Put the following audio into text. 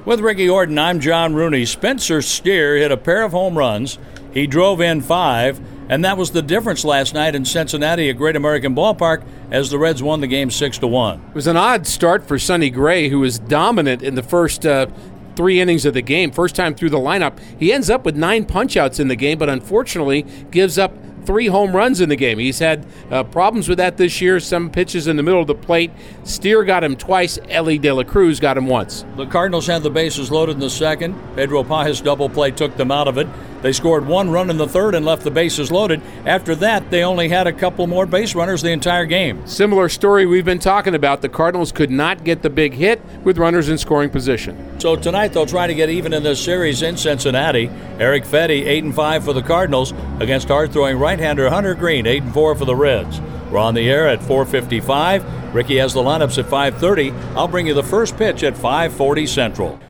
With Ricky Horton, I'm John Rooney. Spencer Steer hit a pair of home runs. He drove in 5, and that was the difference last night in Cincinnati at Great American Ballpark as the Reds won the game 6-1. It was an odd start for Sonny Gray, who was dominant in the first 3 innings of the game. First time through the lineup. He ends up with 9 punch-outs in the game, but unfortunately gives up 3 home runs in the game. He's had problems with that this year, some pitches in the middle of the plate. Steer got him twice. Ellie De La Cruz got him once. The Cardinals had the bases loaded in the second. Pedro Pajas double play took them out of it. They scored 1 run in the third and left the bases loaded. After that, they only had a couple more base runners the entire game. Similar story we've been talking about. The Cardinals could not get the big hit with runners in scoring position. So tonight they'll try to get even in this series in Cincinnati. Eric Fedde, 8-5 for the Cardinals against hard-throwing right-hander Hunter Green, 8-4 for the Reds. We're on the air at 4:55. Ricky has the lineups at 5:30. I'll bring you the first pitch at 5:40 Central.